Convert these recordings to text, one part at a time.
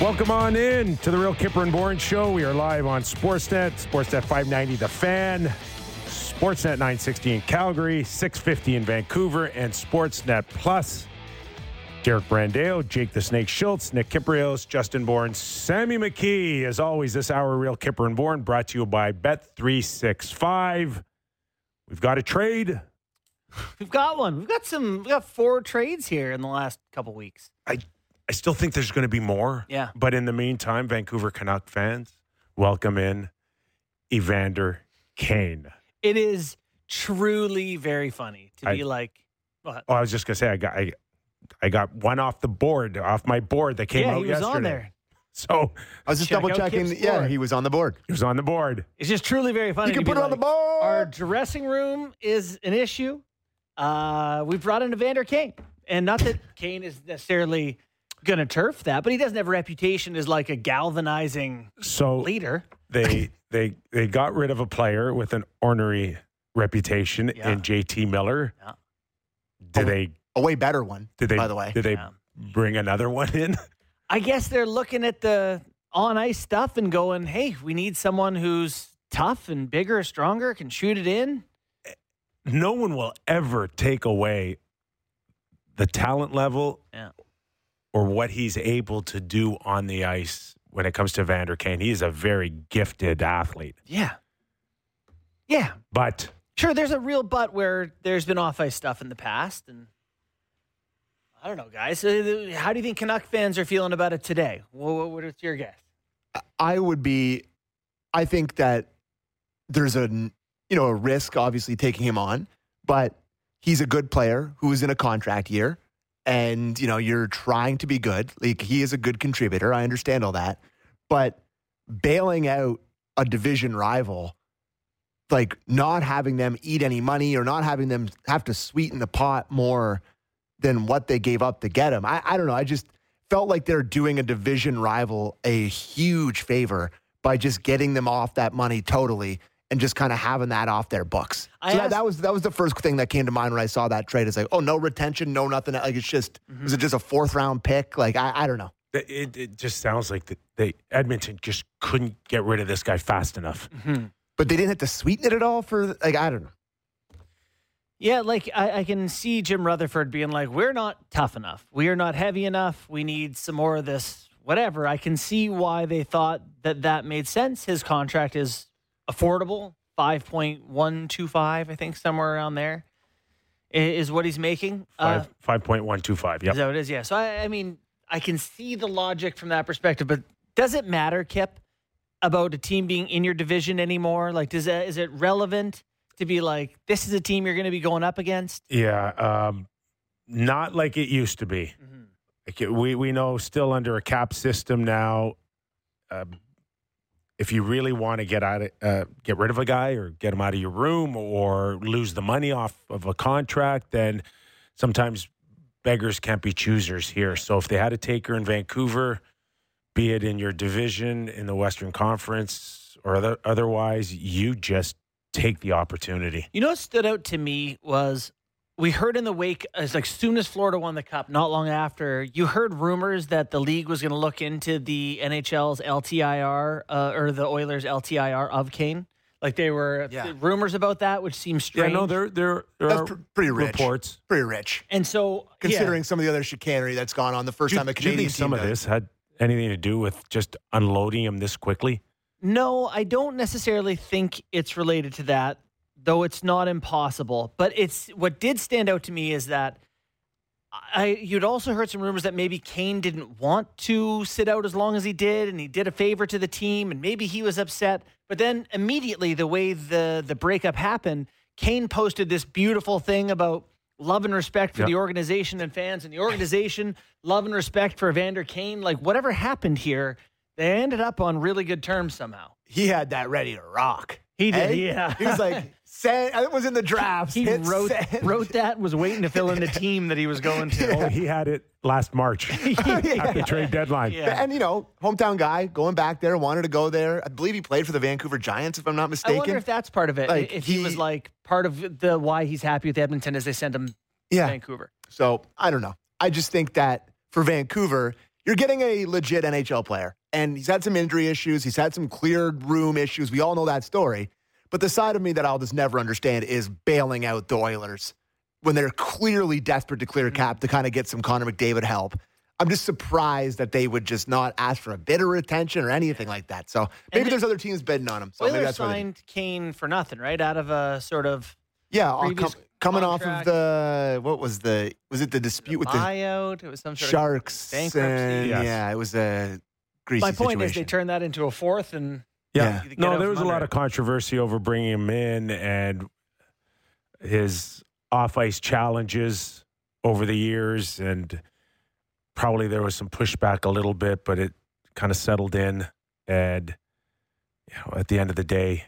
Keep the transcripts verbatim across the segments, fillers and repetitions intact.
Welcome on in to the Real Kipper and Bourne Show. We are live on Sportsnet, Sportsnet five ninety The Fan, Sportsnet nine sixty in Calgary, six fifty in Vancouver, and Sportsnet Plus. Derek Brandale, Jake the Snake Schultz, Nick Kiprios, Justin Bourne, Sammy McKee. As always, this hour, Real Kipper and Bourne, brought to you by Bet three sixty-five. We've got a trade. We've got one. We've got some. We've got four trades here in the last couple weeks. I I still think there's going to be more. Yeah. But in the meantime, Vancouver Canuck fans, welcome in Evander Kane. It is truly very funny to I, be like, what? Oh, I was just going to say, I got I, I got one off the board, off my board that came yeah, out he was yesterday. on there. So I was just Check double out checking. Kip's Yeah, board. he was on the board. he was on the board. It's just truly very funny. You can to put be it on the like, board. Our dressing room is an issue. Uh, we brought in Evander Kane, and not that Kane is necessarily going to turf that, but he doesn't have a reputation as like a galvanizing So leader. they they they got rid of a player with an ornery reputation Yeah. in J T Miller. Yeah. Did Oh, they A way better one, did they by the way. did they Yeah. bring another one in? I guess they're looking at the on ice stuff and going, hey, we need someone who's tough and bigger, stronger, can shoot it in. No one will ever take away the talent level Yeah. or what he's able to do on the ice when it comes to Evander Kane. He is a very gifted athlete. Yeah. Yeah. But Sure, there's a real but where there's been off ice stuff in the past. And I don't know, guys. Uh, How do you think Canuck fans are feeling about it today? What, what's your guess? I would be, I think that there's a, you know, a risk obviously taking him on, but he's a good player who is in a contract year and, you know, you're trying to be good. Like he is a good contributor. I understand all that, but bailing out a division rival, like not having them eat any money or not having them have to sweeten the pot more than what they gave up to get him. I, I don't know. I just felt like they're doing a division rival a huge favor by just getting them off that money totally and just kind of having that off their books. I So asked- that, that was that was the first thing that came to mind when I saw that trade. It's like, oh, no retention, no nothing. Like it's just, Mm-hmm. was it just a fourth round pick? Like, I, I don't know. it, it just sounds like the, they Edmonton just couldn't get rid of this guy fast enough. But they didn't have to sweeten it at all for, like, I don't know. Yeah, like I, I can see Jim Rutherford being like, we're not tough enough. We are not heavy enough. We need some more of this, whatever. I can see why they thought that that made sense. His contract is affordable, five point one two five, I think, somewhere around there i- is what he's making. Uh, Five five point one two five. Yep. Is that what it is? Yeah. So, I, I mean, I can see the logic from that perspective, but does it matter, Kip, about a team being in your division anymore? Like, does that, is it relevant to be like, this is a team you're going to be going up against? Yeah, um, not like it used to be. Mm-hmm. Like it- we we know still under a cap system now. Um, if you really want to get out of, uh, get rid of a guy or get him out of your room or lose the money off of a contract, then sometimes beggars can't be choosers here. So if they had a taker in Vancouver, be it in your division in the Western Conference or other, otherwise, you just take the opportunity. You know what stood out to me was we heard in the wake, as like soon as Florida won the Cup, not long after, you heard rumors that the league was going to look into the N H L's L T I R uh, or the Oilers' L T I R of Kane. Like they were Yeah. th- rumors about that, which seems Yeah, strange. no, there there there That's are pr- pretty rich. reports. Pretty rich. and so Considering yeah. some of the other chicanery that's gone on the first Do, time a do you Canadian think some team of does. this had anything to do with just unloading him this quickly? No, I don't necessarily think it's related to that, though it's not impossible. But it's what did stand out to me is that I you'd also heard some rumors that maybe Kane didn't want to sit out as long as he did, and he did a favor to the team, and maybe he was upset. But then immediately, the way the the breakup happened, Kane posted this beautiful thing about love and respect for Yep. the organization and fans, and the organization love and respect for Evander Kane. Like whatever happened here, they ended up on really good terms somehow. He had that ready to rock. He did, Eh? yeah. He was like, send, it was in the drafts. He Hit wrote send. wrote that and was waiting to fill in the team that he was going to. Oh, he had it last March at the trade deadline. Yeah. And, you know, hometown guy, going back there, wanted to go there. I believe he played for the Vancouver Giants, if I'm not I mistaken. wonder if that's part of it. Like, if he, he- was like part of the why he's happy with Edmonton is they sent him to yeah. Vancouver. So, I don't know. I just think that for Vancouver, You're getting a legit N H L player, and he's had some injury issues. He's had some cleared room issues. We all know that story. But the side of me that I'll just never understand is bailing out the Oilers when they're clearly desperate to clear cap to kind of get some Connor McDavid help. I'm just surprised that they would just not ask for a bit of retention or anything like that. So maybe and there's other teams bidding on him. So maybe Oilers that's signed Kane for nothing, right? Out of a sort of yeah, I'll previous com- coming off of contract. the what was the was it the dispute with the buyout. It was some sort Sharks? of bankruptcy. and- Yes. Yeah, it was a greasy My point situation. is they turned that into a fourth, and Yeah. Yeah. get No, out there from was a under lot it. of controversy over bringing him in and his off-ice challenges over the years, and probably there was some pushback a little bit, but it kind of settled in. And you know, at the end of the day,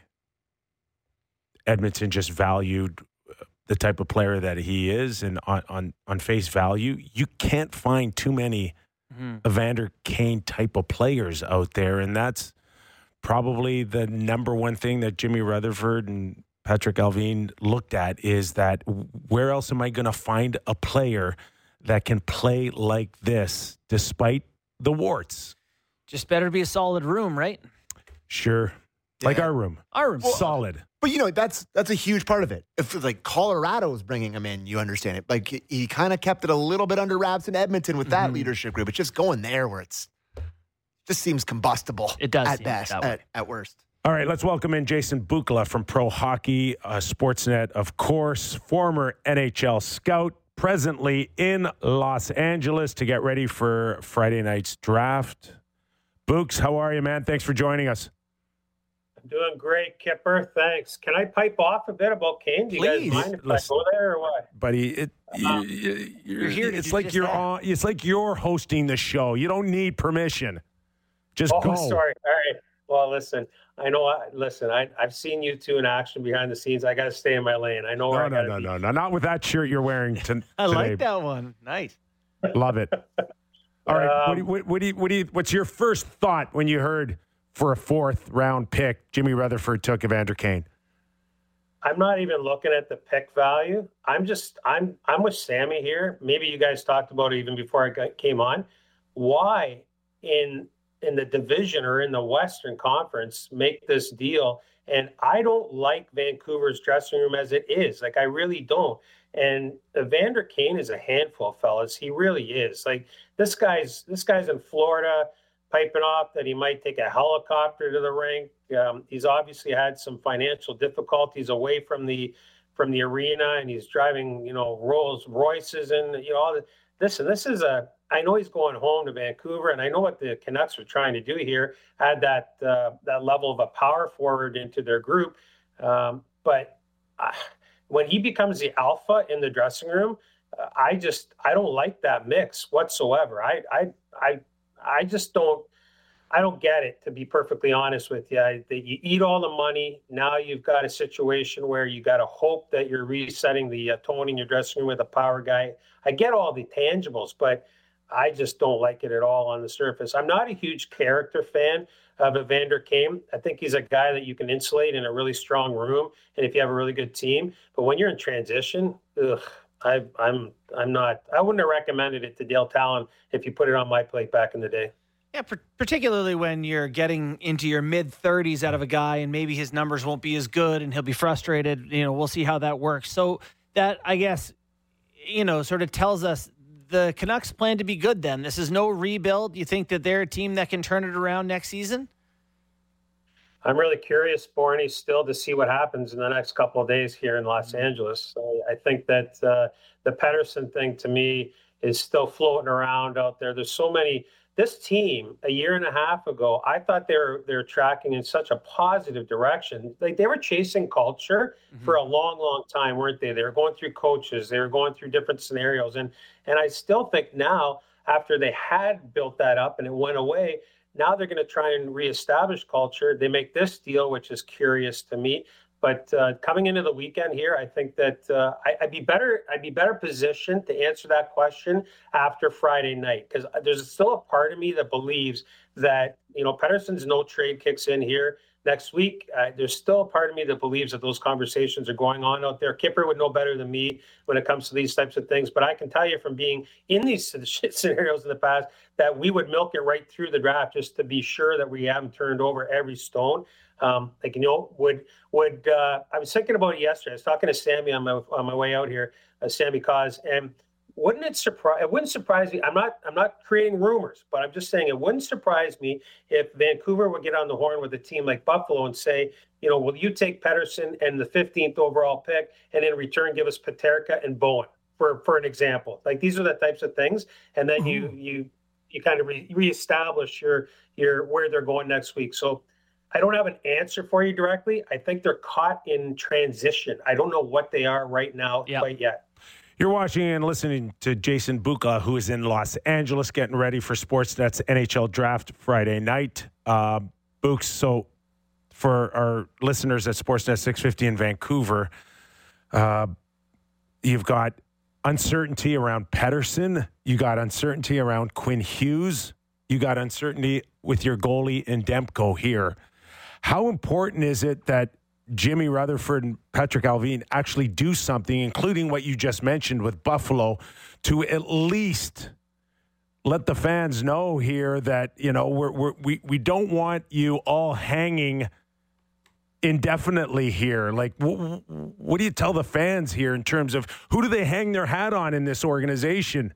Edmonton just valued the type of player that he is, and on on, on face value, you can't find too many Mhm. Evander Kane type of players out there, and that's probably the number one thing that Jimmy Rutherford and Patrick Alvin looked at, is that where else am I going to find a player that can play like this despite the warts? just better be a solid room, right? Sure. Like Yeah. our room. Our room. Solid. But you know, that's that's a huge part of it. If like Colorado is bringing him in, you understand it. Like he, he kind of kept it a little bit under wraps in Edmonton with that Mhm. leadership group. It's just going there where it's just seems combustible. It does at seem best, that way. at, at worst. All right, let's welcome in Jason Bukala from Pro Hockey, uh, Sportsnet, of course, former N H L scout, presently in Los Angeles to get ready for Friday night's draft. Books, how are you, man? Thanks for joining us. I'm doing great, Kipper. Thanks. Can I pipe off a bit about Kane? Do you Please. guys mind if Listen. I go there or what? Buddy, it, you, Uh, you, you're, You're here to it's do like just you're that. on, it's like you're hosting the show. You don't need permission. Just Oh, go. sorry. All right. Well, listen. I know. I, listen. I, I've seen you two in action behind the scenes. I got to stay in my lane. I know where No, I no, got to no, be. no, no, not with that shirt you're wearing to, I today. like that one. Nice. Love it. All right. Um, what, do you, what, what do you, what do you, what's your first thought when you heard for a fourth round pick, Jimmy Rutherford took Evander Kane? I'm not even looking at the pick value. I'm just. I'm. I'm with Sammy here. Maybe you guys talked about it even before I got, came on. Why in in the division or in the Western Conference make this deal? And I don't like Vancouver's dressing room as it is. Like I really don't. And Evander Kane is a handful, fellas. He really is. Like this guy's this guy's in Florida, piping off that he might take a helicopter to the rink. Um, he's obviously had some financial difficulties away from the from the arena, and he's driving, you know, Rolls Royces and you know all the, this. And this is a. I know he's going home to Vancouver, and I know what the Canucks are trying to do here. Add that uh, that level of a power forward into their group, um, but. Uh, When he becomes the alpha in the dressing room, uh, I just I don't like that mix whatsoever. I I I I just don't I don't get it, to be perfectly honest with you. I, that you eat all the money. Now you've got a situation where you got to hope that you're resetting the uh, tone in your dressing room with a power guy. I get all the tangibles, but I just don't like it at all on the surface. I'm not a huge character fan of Evander Kane. I think he's a guy that you can insulate in a really strong room, and if you have a really good team. But when you're in transition, ugh, I, I'm I'm not. I wouldn't have recommended it to Dale Talon if you put it on my plate back in the day. Yeah, per- particularly when you're getting into your mid thirties out of a guy, and maybe his numbers won't be as good, and he'll be frustrated. You know, we'll see how that works. So that, I guess, you know, sort of tells us the Canucks plan to be good. Then this is no rebuild. You think that they're a team that can turn it around next season? I'm really curious, Borny, still to see what happens in the next couple of days here in Los Angeles. So I think that uh, the Pettersson thing to me is still floating around out there. There's so many. This team a year and a half ago, I thought they were they're tracking in such a positive direction. Like they were chasing culture Mm-hmm. for a long, long time, weren't they? They were going through coaches, they were going through different scenarios, and and I still think now, after they had built that up and it went away, now they're going to try and reestablish culture. They make this deal, which is curious to me. But uh, coming into the weekend here, I think that uh, I, I'd be better. I'd be better positioned to answer that question after Friday night, because there's still a part of me that believes that you know Pettersson's no trade kicks in here. next week. Uh, there's still a part of me that believes that those conversations are going on out there. Kipper would know better than me when it comes to these types of things, but I can tell you from being in these scenarios in the past that we would milk it right through the draft just to be sure that we haven't turned over every stone. Um, like, you know, would, would, uh, I was thinking about it yesterday. I was talking to Sammy on my, on my way out here, uh, Sammy Cause, and wouldn't it surprise, it wouldn't surprise me. I'm not, I'm not creating rumors, but I'm just saying it wouldn't surprise me if Vancouver would get on the horn with a team like Buffalo and say, you know, will you take Pettersson and the fifteenth overall pick and in return give us Peterka and Bowen for, for an example? Like, these are the types of things. And then you, you, you kind of re- reestablish your, your, where they're going next week. So I don't have an answer for you directly. I think they're caught in transition. I don't know what they are right now Yep. quite yet. You're watching and listening to Jason Buka, who is in Los Angeles getting ready for Sportsnet's N H L Draft Friday night. Uh, Books, so for our listeners at Sportsnet six fifty in Vancouver, uh, you've got uncertainty around Pettersson. You got uncertainty around Quinn Hughes. You got uncertainty with your goalie in Demko here. How important is it that Jimmy Rutherford and Patrick Allvin actually do something, including what you just mentioned with Buffalo, to at least let the fans know here that, you know, we're, we're, we we don't want you all hanging indefinitely here? Like, wh- what do you tell the fans here in terms of who do they hang their hat on in this organization?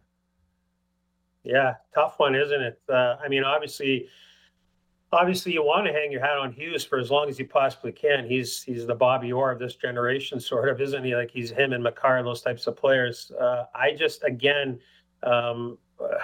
Yeah, tough one, isn't it? Uh, I mean, obviously, obviously, you want to hang your hat on Hughes for as long as you possibly can. He's he's the Bobby Orr of this generation, sort of, isn't he? Like, he's him and Makar, those types of players. Uh, I just, again, um,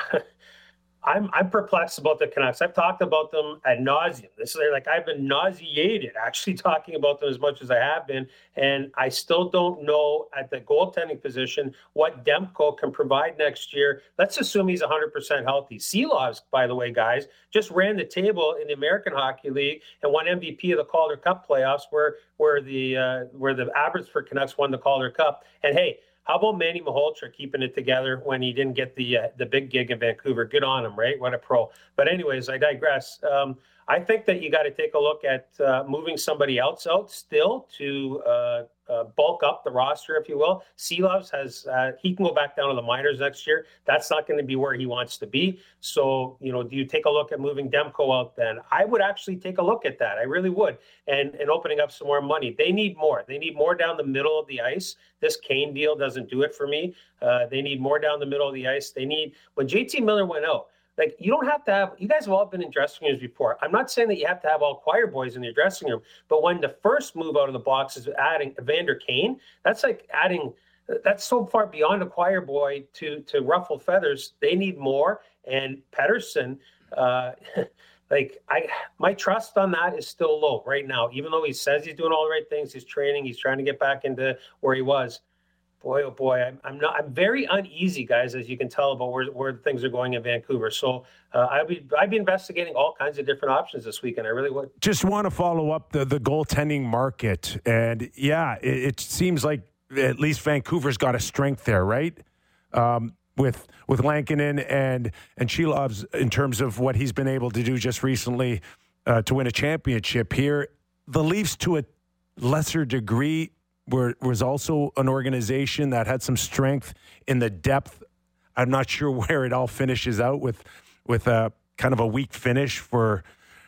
I'm I'm perplexed about the Canucks. I've talked about them ad nauseum. This is like I've been nauseated actually talking about them as much as I have been, and I still don't know at the goaltending position what Demko can provide next year. Let's assume he's one hundred percent healthy. Seelovs, by the way, guys, just ran the table in the American Hockey League and won M V P of the Calder Cup playoffs, where where the uh, where the Abbotsford Canucks won the Calder Cup. And hey, how about Manny Malhotra keeping it together when he didn't get the uh, the big gig in Vancouver? Good on him, right? What a pro. But anyways, I digress. Um, I think that you got to take a look at uh, moving somebody else out still to uh, uh, bulk up the roster, if you will. Seelovs has uh, he can go back down to the minors next year. That's not going to be where he wants to be. So, you know, do you take a look at moving Demko out then? I would actually take a look at that. I really would. And and opening up some more money. They need more. They need more down the middle of the ice. This Kane deal doesn't do it for me. Uh, they need more down the middle of the ice. They need, when J T Miller went out, like, you don't have to have, you guys have all been in dressing rooms before. I'm not saying that you have to have all choir boys in your dressing room, but when the first move out of the box is adding Evander Kane, that's like adding, that's so far beyond a choir boy to, to ruffle feathers. They need more. And Pettersson, uh, like, I, my trust on that is still low right now, even though he says he's doing all the right things. He's training, he's trying to get back into where he was. Boy, oh boy, I'm, I'm not. I'm very uneasy, guys, as you can tell about where, where things are going in Vancouver. So uh, I'd be I'd be investigating all kinds of different options this weekend. I really would. Just want to follow up the the goaltending market, and yeah, it, it seems like at least Vancouver's got a strength there, right? Um, with with Lankinen and and Sheelovs in terms of what he's been able to do just recently uh, to win a championship here. The Leafs, to a lesser degree, Were, was also an organization that had some strength in the depth. I'm not sure where it all finishes out with with a kind of a weak finish for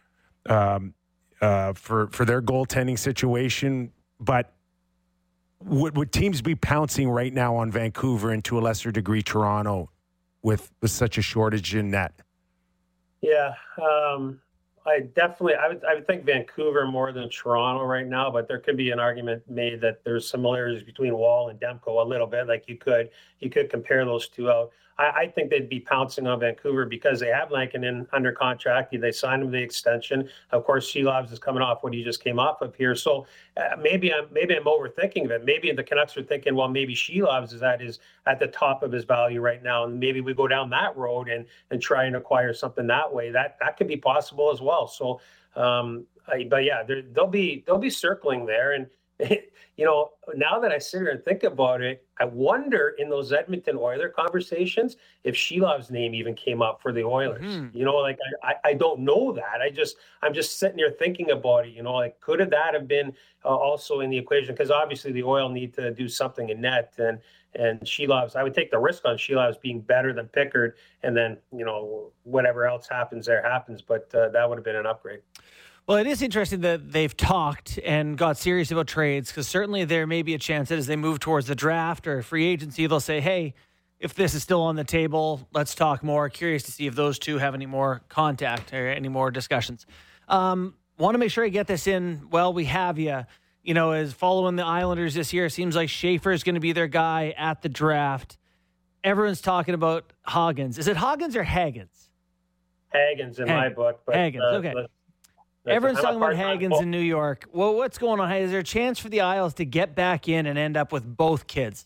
um, uh, for for their goaltending situation. But would, would teams be pouncing right now on Vancouver and to a lesser degree Toronto with, with such a shortage in net? Yeah. Um... I definitely, I would, I would think Vancouver more than Toronto right now, but there could be an argument made that there's similarities between Wall and Demko a little bit. Like you could, you could compare those two out. I, I think they'd be pouncing on Vancouver because they have Lankinen under contract. They signed him the extension. Of course, Sheelovs is coming off what he just came off of here. So uh, maybe I'm, maybe I'm overthinking of it. Maybe the Canucks are thinking, well, maybe Sheelovs is at his, at the top of his value right now. And maybe we go down that road and, and try and acquire something that way. That, that could be possible as well. So, um, I, but yeah, they'll be, they'll be circling there. And, you know, now that I sit here and think about it, I wonder in those Edmonton Oiler conversations if Shelov's name even came up for the Oilers. Mm-hmm. You know, like I, I don't know that. I just I'm just sitting here thinking about it. You know, like could have that have been uh, also in the equation? Because obviously the Oil need to do something in net, and and Shelov's. I would take the risk on Shelov's being better than Pickard, and then you know whatever else happens there happens. But uh, that would have been an upgrade. Well, it is interesting that they've talked and got serious about trades, because certainly there may be a chance that as they move towards the draft or free agency, they'll say, hey, if this is still on the table, let's talk more. Curious to see if those two have any more contact or any more discussions. Um, want to make sure I get this in. Well, we have you. You know, as following the Islanders this year, it seems like Schaefer is going to be their guy at the draft. Everyone's talking about Hagens. Is it Hagens or Hagens? Hagens in Hagens. my book. But, Hagens, uh, okay. But- Everyone's talking about Hagens in New York. Well, what's going on? Is there a chance for the Isles to get back in and end up with both kids?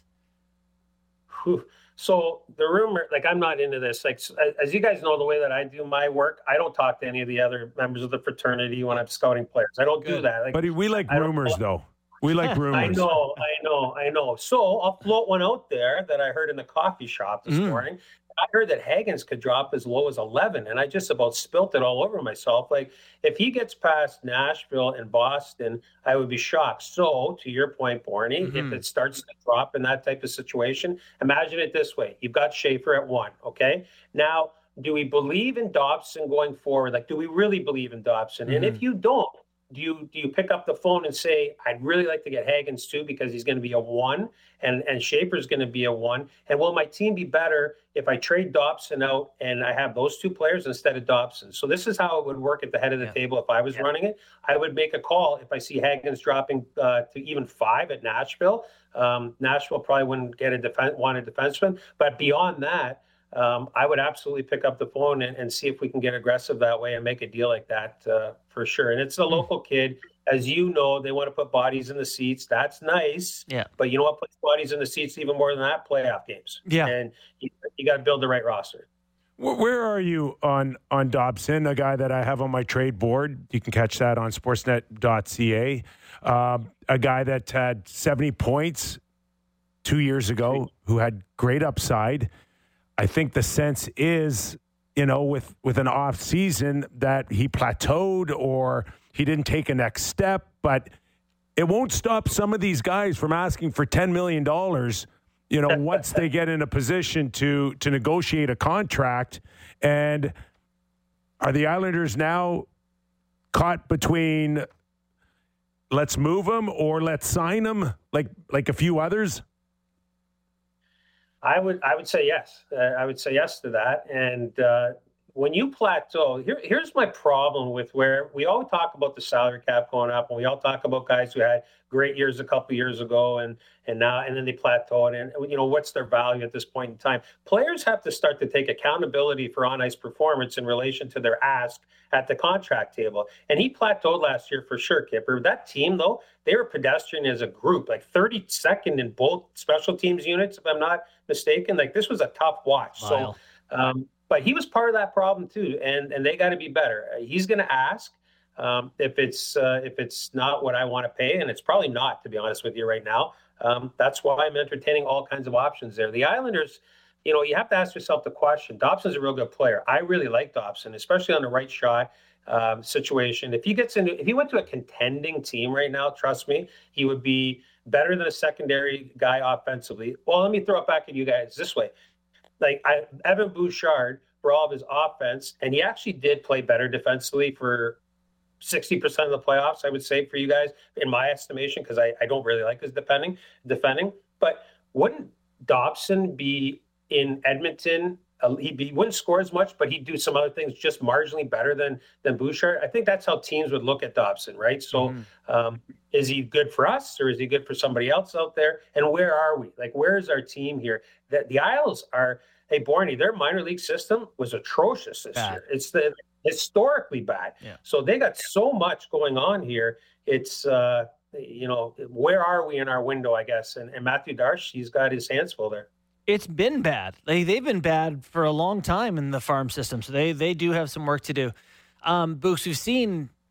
So the rumor, like I'm not into this. Like as you guys know, the way that I do my work, I don't talk to any of the other members of the fraternity when I'm scouting players. I don't Good. do that. Like, but we like rumors, though. We like rumors. I know, I know, I know. So I'll float one out there that I heard in the coffee shop this mm. morning. I heard that Hagens could drop as low as eleven, and I just about spilt it all over myself. Like, if he gets past Nashville and Boston, I would be shocked. So, to your point, Borny, mm-hmm. if it starts to drop in that type of situation, imagine it this way. You've got Schaefer at one, okay? Now, do we believe in Dobson going forward? Like, do we really believe in Dobson? Mm-hmm. And if you don't, Do you do you pick up the phone and say, I'd really like to get Hagens too because he's going to be a one and, and Schaefer's going to be a one? And will my team be better if I trade Dobson out and I have those two players instead of Dobson? So this is how it would work at the head of the yeah. table if I was yeah. running it. I would make a call if I see Hagens dropping uh, to even five at Nashville. Um, Nashville probably wouldn't get a defen- want a defenseman. But beyond that, Um, I would absolutely pick up the phone and, and see if we can get aggressive that way and make a deal like that uh, for sure. And it's a local kid. As you know, they want to put bodies in the seats. That's nice. Yeah. But you know what puts bodies in the seats even more than that? Playoff games. Yeah. And you, you got to build the right roster. Where are you on, on Dobson, a guy that I have on my trade board? You can catch that on sportsnet dot c a. Um, a guy that had seventy points two years ago, who had great upside. I think the sense is, you know, with, with an off season that he plateaued or he didn't take a next step, but it won't stop some of these guys from asking for ten million dollars, you know, once they get in a position to, to negotiate a contract. And are the Islanders now caught between let's move him or let's sign him like, like a few others? I would I would say yes. Uh, I would say yes to that. And uh, when you plateau, here, here's my problem with where we all talk about the salary cap going up, and we all talk about guys who had great years a couple years ago, and and now and then they plateau. And you know, what's their value at this point in time? Players have to start to take accountability for on ice performance in relation to their ask at the contract table. And he plateaued last year for sure, Kipper. That team, though, they were pedestrian as a group, like thirty-second in both special teams units, if I'm not mistaken. Like, this was a tough watch. Wow. So, um, but he was part of that problem too, and and they got to be better. He's going to ask um, if it's uh, if it's not what I want to pay, and it's probably not, to be honest with you, right now. Um, that's why I'm entertaining all kinds of options there. The Islanders, you know, you have to ask yourself the question. Dobson's a real good player. I really like Dobson, especially on the right shot um, situation. If he gets into, if he went to a contending team right now, trust me, he would be better than a secondary guy offensively. Well, let me throw it back at you guys this way. Like I, Evan Bouchard, for all of his offense, and he actually did play better defensively for sixty percent of the playoffs, I would say, for you guys, in my estimation, because I, I don't really like his defending, defending. But wouldn't Dobson be in Edmonton? Uh, he, he wouldn't score as much, but he'd do some other things just marginally better than than Bouchard. I think that's how teams would look at Dobson, right? So mm-hmm. um, is he good for us, or is he good for somebody else out there? And where are we? Like, where is our team here? That the Isles are, hey, Borny, their minor league system was atrocious this bad. year. It's the historically bad. Yeah. So they got so much going on here. It's, uh, you know, where are we in our window, I guess? And, and Matthew Darche, he's got his hands full there. It's been bad. Like, they've been bad for a long time in the farm system, so they they do have some work to do. Um, Books, we've seen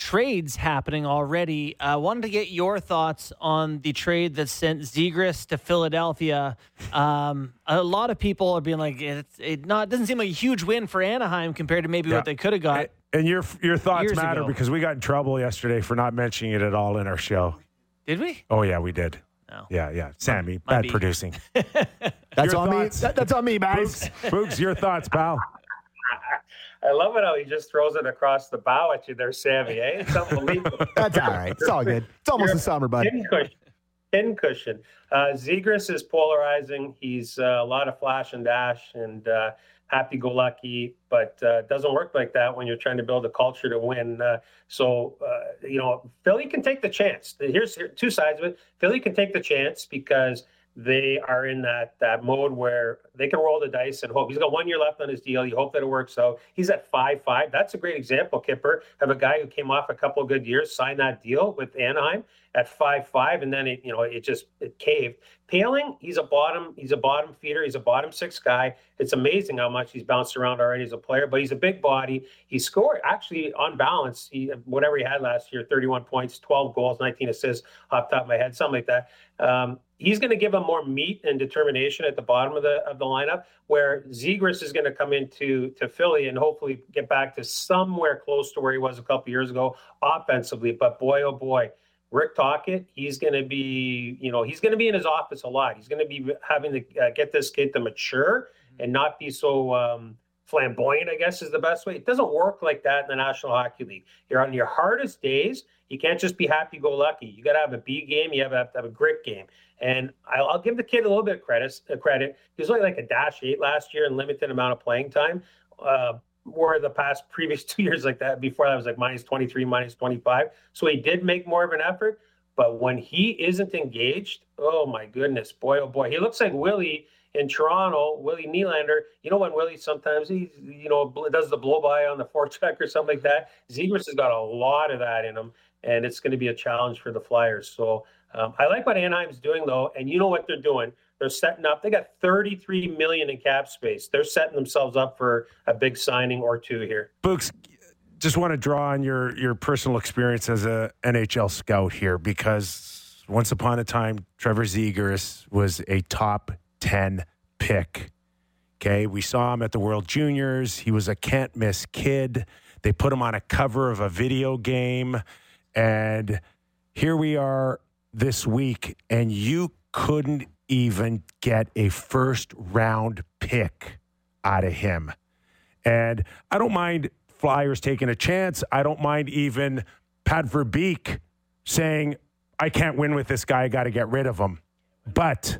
trades happening already. I uh, wanted to get your thoughts on the trade that sent Zegras to Philadelphia. Um, a lot of people are being like, it's it not doesn't seem like a huge win for Anaheim compared to maybe yeah. what they could have got. And your your thoughts matter ago. Because we got in trouble yesterday for not mentioning it at all in our show. Did we? Oh yeah, we did. No. Yeah, yeah. Sammy, Might bad be. producing. That's Your on thoughts? me. That, that's on me, Bags. Boogs, your thoughts, pal? I love it how he just throws it across the bow at you there, Sammy. Eh? It's unbelievable. That's all right. It's all good. It's almost You're a summer, bud. Pin cushion. Pin cushion. Uh, Zegras is polarizing. He's uh, a lot of flash and dash and uh, happy-go-lucky, but uh, it doesn't work like that when you're trying to build a culture to win. Uh, so, uh, you know, Philly can take the chance. Here's here, two sides of it. Philly can take the chance because they are in that that mode where they can roll the dice and hope. He's got one year left on his deal. You hope that it works out. He's at five five. That's a great example, Kipper, of a guy who came off a couple of good years, signed that deal with Anaheim at five five, and then it, you know, it just it caved. Paling, he's a bottom, he's a bottom feeder, he's a bottom six guy. It's amazing how much he's bounced around already as a player, but he's a big body. He scored actually on balance, he whatever he had last year, thirty-one points, twelve goals, nineteen assists off the top of my head, something like that. Um, he's going to give him more meat and determination at the bottom of the of the lineup, where Zegras is going to come into to Philly and hopefully get back to somewhere close to where he was a couple years ago offensively. But boy, oh boy, Rick Tocchet, he's going to be, you know, he's going to be in his office a lot. He's going to be having to uh, get this kid to mature and not be so um, flamboyant, I guess is the best way. It doesn't work like that in the National Hockey League. You're on your hardest days. You can't just be happy-go-lucky. You got to have a B game. You have to have a grit game. And I'll, I'll give the kid a little bit of credit. Uh, credit. He was only like a dash eight last year and limited amount of playing time. Uh, where the past previous two years like that, before that was like minus twenty-three, minus twenty-five. So he did make more of an effort. But when he isn't engaged, oh my goodness, boy, oh boy. He looks like Willie in Toronto, Willie Nylander. You know when Willie sometimes he, you know, does the blow-by on the forecheck or something like that? Zegras has got a lot of that in him, and it's going to be a challenge for the Flyers. So um, I like what Anaheim's doing, though, and you know what they're doing. They're setting up. They got thirty-three million dollars in cap space. They're setting themselves up for a big signing or two here. Books, just want to draw on your your personal experience as a N H L scout here, because once upon a time, Trevor Zegras was a top ten pick. Okay, we saw him at the World Juniors. He was a can't-miss kid. They put him on a cover of a video game, and here we are this week, and you couldn't even get a first round pick out of him. And I don't mind Flyers taking a chance. I don't mind even Pat Verbeek saying, I can't win with this guy, I got to get rid of him. But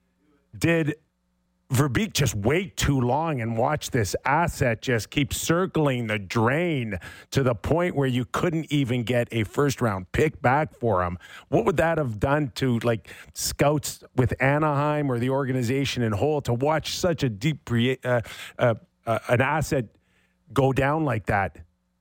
did Verbeek just wait too long and watch this asset just keep circling the drain to the point where you couldn't even get a first round pick back for him? What would that have done to like scouts with Anaheim or the organization in whole to watch such a deep uh, uh, uh, an asset go down like that?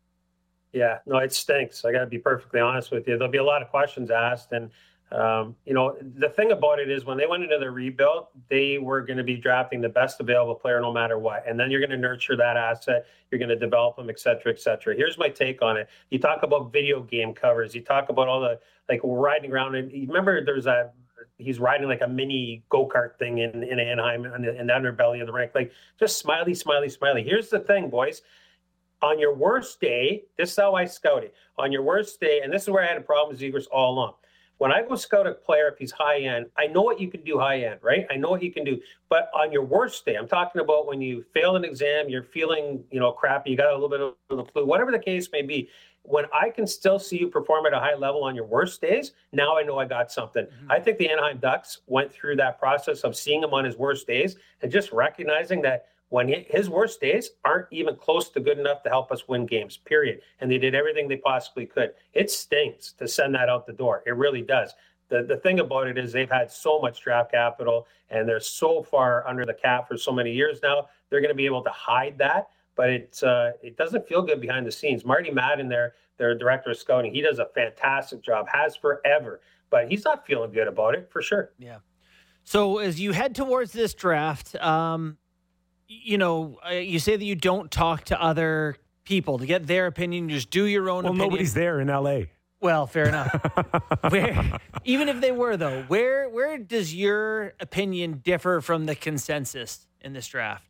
Yeah, no, it stinks. I got to be perfectly honest with you. There'll be a lot of questions asked, and Um, you know, the thing about it is when they went into the rebuild, they were going to be drafting the best available player no matter what. And then you're going to nurture that asset. You're going to develop them, et cetera, et cetera. Here's my take on it. You talk about video game covers. You talk about all the, like, riding around. And you remember there's a, he's riding like a mini go-kart thing in, in Anaheim in the, in the underbelly of the rink. Like, just smiley, smiley, smiley. Here's the thing, boys. On your worst day, this is how I scout it. On your worst day, and this is where I had a problem with Zegras all along. When I go scout a player, if he's high end, I know what you can do high end, right? I know what you can do. But on your worst day, I'm talking about when you fail an exam, you're feeling, you know, crappy, you got a little bit of the flu, whatever the case may be. When I can still see you perform at a high level on your worst days, now I know I got something. Mm-hmm. I think the Anaheim Ducks went through that process of seeing him on his worst days and just recognizing that when his worst days aren't even close to good enough to help us win games, period. And they did everything they possibly could. It stinks to send that out the door. It really does. The the thing about it is they've had so much draft capital and they're so far under the cap for so many years now. They're going to be able to hide that, but it, uh, it doesn't feel good behind the scenes. Marty Madden, their, their director of scouting, he does a fantastic job, has forever, but he's not feeling good about it for sure. Yeah. So as you head towards this draft, um, you know, you say that you don't talk to other people to get their opinion. You just do your own Well, opinion. nobody's there in L A. Well, fair enough. Where, even if they were, though, where where does your opinion differ from the consensus in this draft?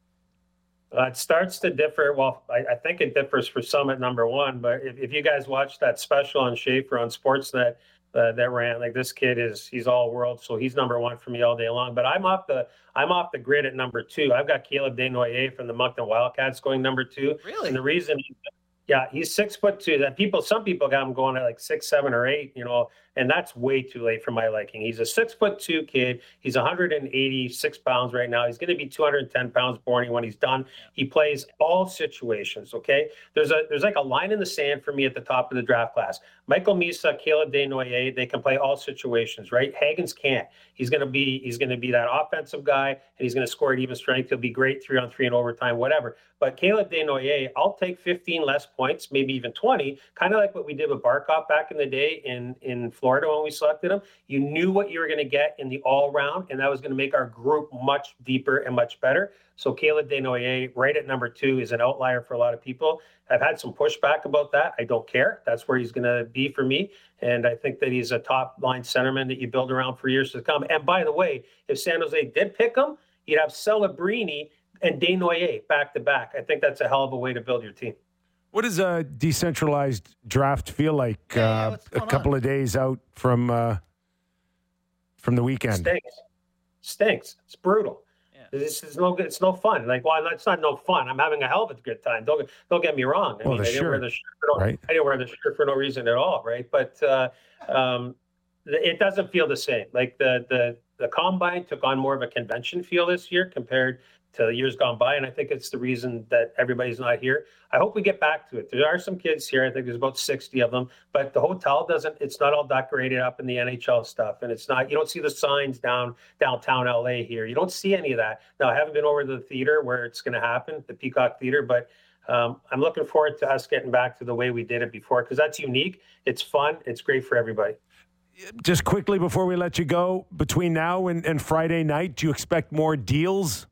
Uh, it starts to differ. Well, I, I think it differs for some at number one. But if, if you guys watched that special on Schaefer on Sportsnet uh, that ran, like this kid is, he's all world, so he's number one for me all day long. But I'm off the I'm off the grid at number two. I've got Caleb Desnoyers from the Moncton Wildcats going number two. Really? And the reason, yeah, he's six foot two. That people, some people got him going at like six, seven, or eight. You know, and that's way too late for my liking. He's a six foot two kid. He's one hundred eighty-six pounds right now. He's going to be two hundred ten pounds born when he's done. He plays all situations. Okay, there's a there's like a line in the sand for me at the top of the draft class. Michael Misa, Caleb Desnoyers, they can play all situations, right? Hagens can't. He's going to be he's going to be that offensive guy, and he's going to score at even strength. He'll be great three on three in overtime, whatever. But Caleb Desnoyers, I'll take fifteen less points, maybe even twenty, kind of like what we did with Barkov back in the day in in Florida when we selected him. You knew what you were going to get in the all round, and that was going to make our group much deeper and much better. So Caleb Desnoyers, right at number two, is an outlier for a lot of people. I've had some pushback about that. I don't care. That's where he's going to be for me. And I think that he's a top line centerman that you build around for years to come. And by the way, if San Jose did pick him, you'd have Celebrini and Desnoyers back to back. I think that's a hell of a way to build your team. What does a decentralized draft feel like Yeah, yeah, uh, what's a going couple on? of days out from uh, from the weekend? Stinks. Stinks. It's brutal. Yeah. It's, it's no good. It's no fun. Like, well, it's not no fun. I'm having a hell of a good time. Don't don't get me wrong. I Well, mean, the I didn't wear shirt, the shirt. For no, right? I didn't wear the shirt for no reason at all, right? But uh, um, it doesn't feel the same. Like the the the combine took on more of a convention feel this year compared to years gone by, and I think it's the reason that everybody's not here. I hope we get back to it. There are some kids here. I think there's about sixty of them, but the hotel doesn't. It's not all decorated up in the N H L stuff, and it's not. You don't see the signs down downtown L A here. You don't see any of that. Now, I haven't been over to the theater where it's going to happen, the Peacock Theater, but um, I'm looking forward to us getting back to the way we did it before because that's unique. It's fun. It's great for everybody. Just quickly before we let you go, between now and, and Friday night, do you expect more deals?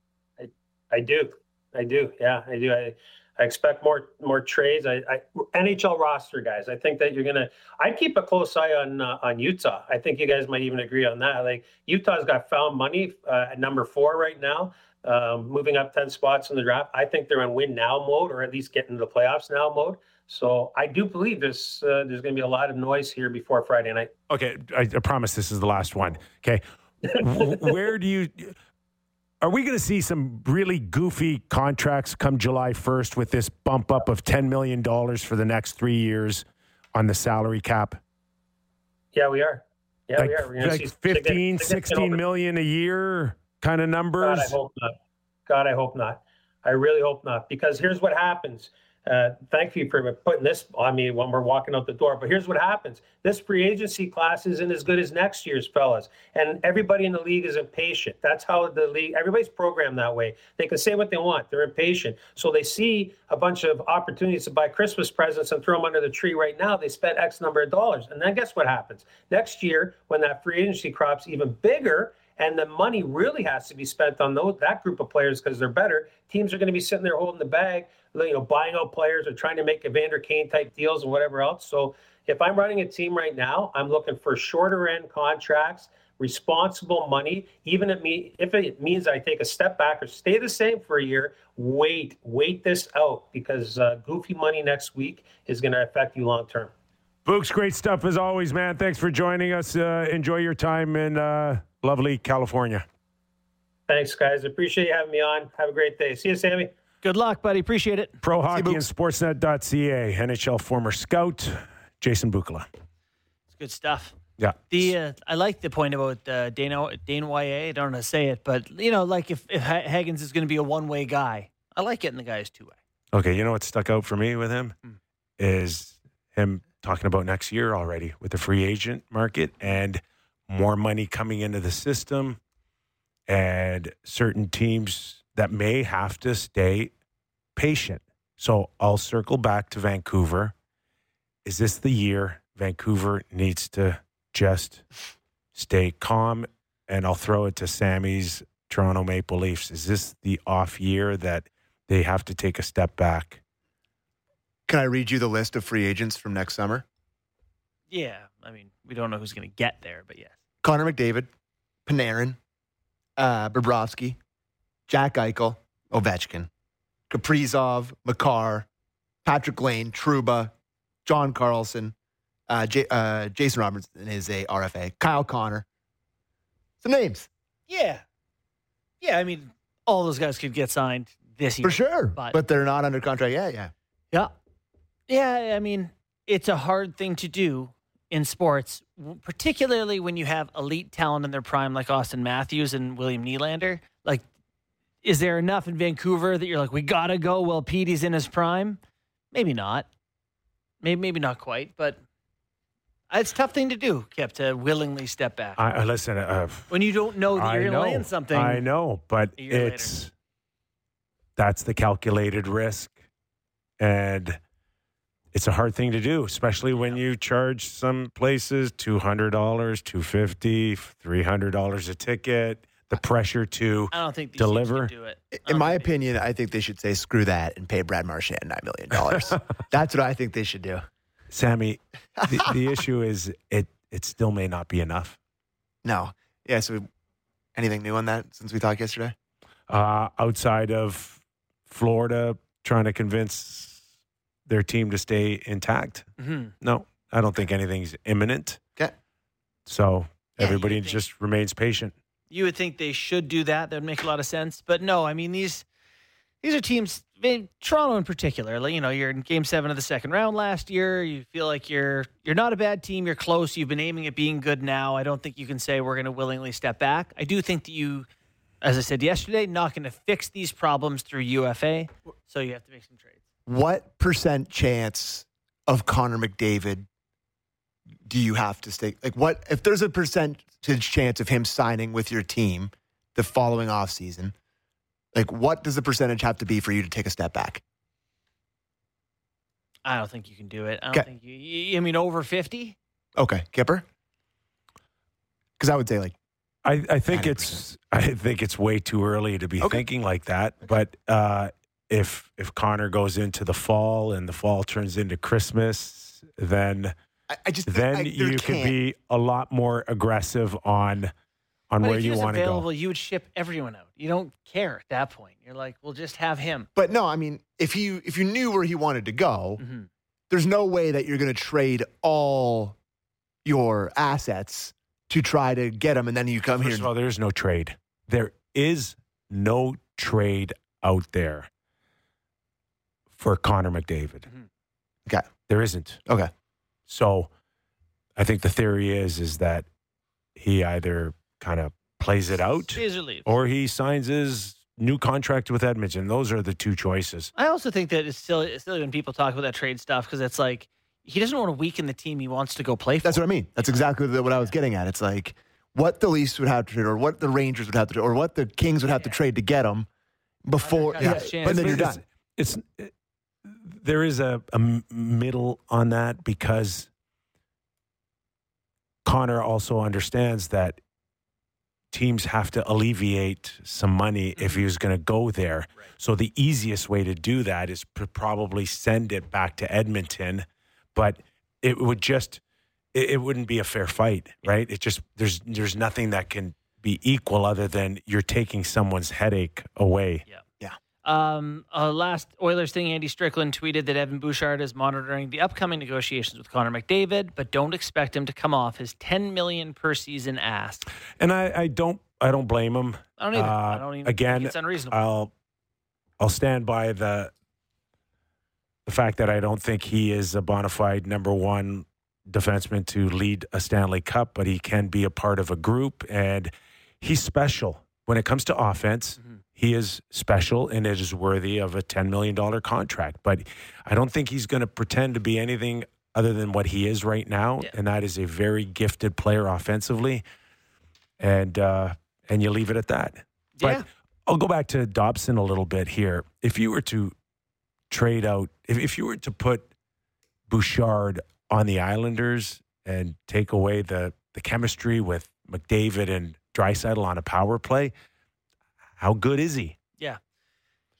I do. I do. Yeah, I do. I, I expect more more trades. I, I N H L roster guys. I think that you're gonna. I'd keep a close eye on uh, on Utah. I think you guys might even agree on that. Like Utah's got found money uh, at number four right now, um, moving up ten spots in the draft. I think they're in win now mode, or at least get into the playoffs now mode. So I do believe this. Uh, there's going to be a lot of noise here before Friday night. Okay, I, I promise this is the last one. Okay, where do you? Are we going to see some really goofy contracts come July first with this bump up of ten million dollars for the next three years on the salary cap? Yeah, we are. Yeah, like we are. We're gonna like see fifteen, significant sixteen over- million a year kind of numbers? God, I hope not. God, I hope not. I really hope not. Because here's what happens. Uh, thank you for putting this on me when we're walking out the door. But here's what happens. This free agency class isn't as good as next year's, fellas. And everybody in the league is impatient. That's how the league, everybody's programmed that way. They can say what they want. They're impatient. So they see a bunch of opportunities to buy Christmas presents and throw them under the tree right now. They spent X number of dollars. And then guess what happens? Next year, when that free agency crop's even bigger, and the money really has to be spent on those that group of players because they're better, teams are going to be sitting there holding the bag, you know, buying out players or trying to make Evander Kane type deals and whatever else. So if I'm running a team right now, I'm looking for shorter end contracts, responsible money, even if, me, if it means I take a step back or stay the same for a year, wait, wait this out because uh, goofy money next week is going to affect you long term. Books, great stuff as always, man. Thanks for joining us. Uh, enjoy your time in uh, lovely California. Thanks, guys. Appreciate you having me on. Have a great day. See you, Sammy. Good luck, buddy. Appreciate it. Pro Hockey and Sportsnet dot C A. N H L former scout, Jason Bukala. It's good stuff. Yeah. The uh, I like the point about uh, Dano Desnoyers. I don't know how to say it, but you know, like if, if Hagens is going to be a one way guy, I like getting the guys two way. Okay, you know what stuck out for me with him Hmm. is him talking about next year already with the free agent market and more money coming into the system and certain teams that may have to stay patient. So I'll circle back to Vancouver. Is this the year Vancouver needs to just stay calm? And I'll throw it to Sammy's Toronto Maple Leafs. Is this the off year that they have to take a step back Can I read you the list of free agents from next summer? Yeah, I mean, we don't know who's going to get there, but yes. Connor McDavid, Panarin, uh, Bobrovsky, Jack Eichel, Ovechkin, Kaprizov, Makar, Patrick Lane, Trouba, John Carlson, uh, J- uh, Jason Robertson is a R F A, Kyle Connor. Some names. Yeah. Yeah, I mean, all those guys could get signed this year. For sure. But, But they're not under contract yet, yeah. yeah. Yeah, I mean, it's a hard thing to do in sports, particularly when you have elite talent in their prime like Austin Matthews and William Nylander. Like, is there enough in Vancouver that you're like, we got to go while Petey's in his prime? Maybe not. Maybe maybe not quite, but it's a tough thing to do, Kip, to willingly step back. I, I listen. Uh, when you don't know that I you're going to know, land something. I know, but a year it's that's the calculated risk, and it's a hard thing to do, especially when you charge some places two hundred dollars, two fifty, three hundred dollars a ticket. The pressure to I don't think these deliver. teams can do it. I In don't my think they- opinion, I think they should say screw that and pay Brad Marchand nine million dollars. That's what I think they should do. Sammy, the, the issue is it it still may not be enough. No. Yeah, so anything new on that since we talked yesterday? Uh, outside of Florida trying to convince their team to stay intact, Mhm. no, I don't think anything's imminent. Okay. So Yeah, everybody you would think- just remains patient. You would think they should do that. That would make a lot of sense. But no, I mean, these these are teams, they- Toronto in particular, like, you know, you're in game seven of the second round last year. You feel like you're you're not a bad team. You're close. You've been aiming at being good now. I don't think you can say we're going to willingly step back. I do think that you, as I said yesterday, not going to fix these problems through U F A. So you have to make some trades. What percent chance of Connor McDavid do you have to stay? Like, what if there's a percentage chance of him signing with your team the following offseason? Like, what does the percentage have to be for you to take a step back? I don't think you can do it. I don't Okay. think you, you. I mean, over fifty? Okay, Kipper? Because I would say, like, I, I think ninety it's I think it's way too early to be Okay. thinking like that. But uh, if if Connor goes into the fall and the fall turns into Christmas, then I, I just then I, there you could can't. be a lot more aggressive on on But where if he you was want to available, go. you would ship everyone out. You don't care at that point. You're like, we'll just have him. But no, I mean, if he if you knew where he wanted to go, Mhm. there's no way that you're going to trade all your assets to try to get him, and then you come First here. of all, there is no trade. There is no trade out there for Connor McDavid. Mhm. Okay. There isn't. Okay. So I think the theory is is that he either kind of plays it out Stays or leaves. or he signs his new contract with Edmonton. Those are the two choices. I also think that it's still it's silly when people talk about that trade stuff because it's like he doesn't want to weaken the team he wants to go play for. That's what I mean. That's exactly the, what I was getting at. It's like what the Leafs would have to trade, or what the Rangers would have to do, or what the Kings would have to trade to get him before. Undercut Yeah, his chance. but then you're It's- done. It's, it, there is a, a m- middle on that because Connor also understands that teams have to alleviate some money if he was going to go there. So the easiest way to do that is to probably send it back to Edmonton, but it would just it, it wouldn't be a fair fight, right? It just there's there's nothing that can be equal other than you're taking someone's headache away. Um, uh, last Oilers thing, Andy Strickland tweeted that Evan Bouchard is monitoring the upcoming negotiations with Connor McDavid, but don't expect him to come off his ten million dollars per season ask. And I, I don't I don't blame him. I don't either. Uh, I don't even again, think it's unreasonable. I'll I'll stand by the the fact that I don't think he is a bona fide number one defenseman to lead a Stanley Cup, but he can be a part of a group, and he's special when it comes to offense. Mhm. He is special, and it is worthy of a ten million dollars contract. But I don't think he's going to pretend to be anything other than what he is right now, Yeah. and that is a very gifted player offensively. And uh, and you leave it at that. But yeah. I'll go back to Dobson a little bit here. If you were to trade out, if, if you were to put Bouchard on the Islanders and take away the, the chemistry with McDavid and Draisaitl on a power play, how good is he? Yeah,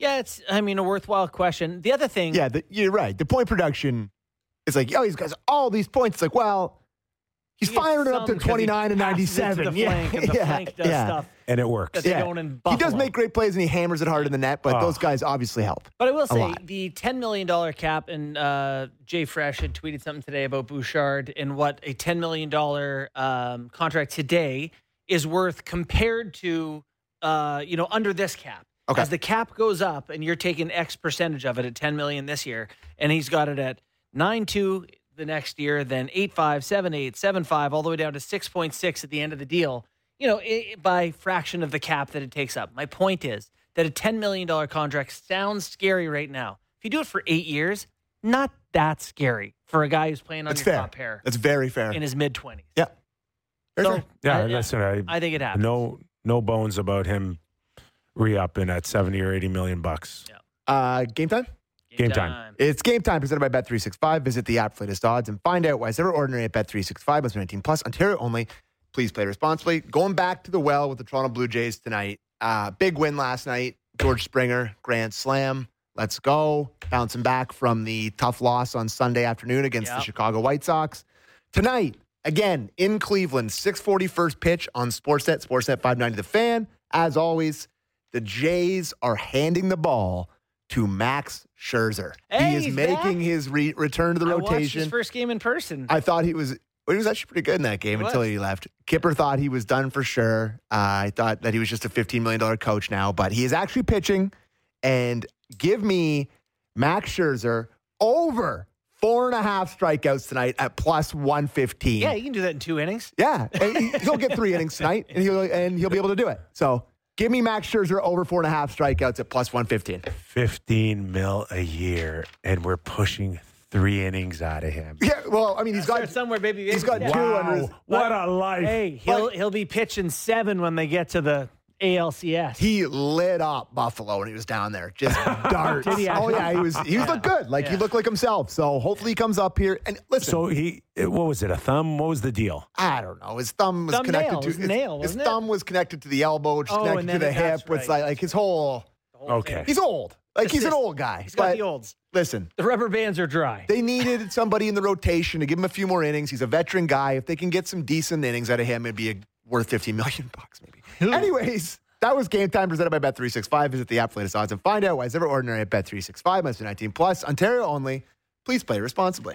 Yeah, it's, I mean, a worthwhile question. The other thing. Yeah, the, you're right. The point production is like, oh, he's got all these points. It's like, well, he's he gets firing it up some to 'cause he twenty-nine and passes it to ninety-seven. the Yeah, flank, and the yeah, flank does yeah. stuff And it works. that they Yeah. don't in He Buffalo. does make great plays and he hammers it hard in the net, but Oh. those guys obviously help. But I will say lot. the ten million dollars cap, and uh, Jay Fresh had tweeted something today about Bouchard and what a ten million dollars um, contract today is worth compared to, uh, you know, under this cap. Okay. As the cap goes up and you're taking X percentage of it at ten million dollars this year, and he's got it at nine two the next year, then eight five, seven eight, seven five, all the way down to six point six at the end of the deal, you know, it, by fraction of the cap that it takes up. My point is that a ten million dollars contract sounds scary right now. If you do it for eight years, not that scary for a guy who's playing on That's your fair. top pair That's very fair. in his mid-twenties. Yeah. Very So, fair. Yeah, I, listen, I, I think it happens. no no bones about him re-upping at seventy or eighty million bucks. Uh, game time? Game time. It's game time presented by Bet three sixty-five. Visit the app for latest odds and find out why it's ever ordinary at Bet three sixty-five. Must be nineteen plus. Ontario only. Please play responsibly. Going back to the well with the Toronto Blue Jays tonight. Uh, big win last night. George Springer, grand slam. Let's go. Bouncing back from the tough loss on Sunday afternoon against Yep. the Chicago White Sox. Tonight, again, in Cleveland, six forty first pitch on Sportsnet, Sportsnet five ninety The Fan. As always, the Jays are handing the ball to Max Scherzer. Hey, he is he's making back. his re- return to the I watched rotation. his first game in person. I thought he was. Well, he was actually pretty good in that game He until was. he left. Kipper thought he was done for sure. Uh, I thought that he was just a fifteen million dollars coach now, but he is actually pitching. And give me Max Scherzer over four and a half strikeouts tonight at plus one fifteen. yeah, you can do that in two innings. Yeah, and he- he'll get three innings tonight, and he'll and he'll be able to do it. So give me Max Scherzer over four and a half strikeouts at plus one fifteen. fifteen mil a year, and we're pushing three innings out of him. Yeah, well, I mean, he's Start got somewhere, baby. he's got Yeah. two under his. Wow, what a life. Hey, he'll he'll be pitching seven when they get to the A L C S. He lit up Buffalo when he was down there. Just darts. Did he oh actually? yeah, he was he was Yeah. looked good. Like he Yeah. looked like himself. So hopefully he comes up here and listen. So he, what was it, a thumb? What was the deal? I don't know. His thumb was Thumbnail. connected It to was his, nail, his wasn't it? thumb was connected to the elbow, which is Oh, connected and to then the that's hip. It's right. like, like his whole. The whole Okay. thing. He's old. Like he's an Assist. old guy. He's got but the olds. listen, The rubber bands are dry. they needed somebody in the rotation to give him a few more innings. He's a veteran guy. If they can get some decent innings out of him, it'd be a, worth fifteen million bucks maybe. Anyways, that was Game Time presented by Bet three sixty-five. Visit the app for latest odds and find out why it's ever ordinary at Bet three sixty-five. Must be nineteen plus. Ontario only. Please play responsibly.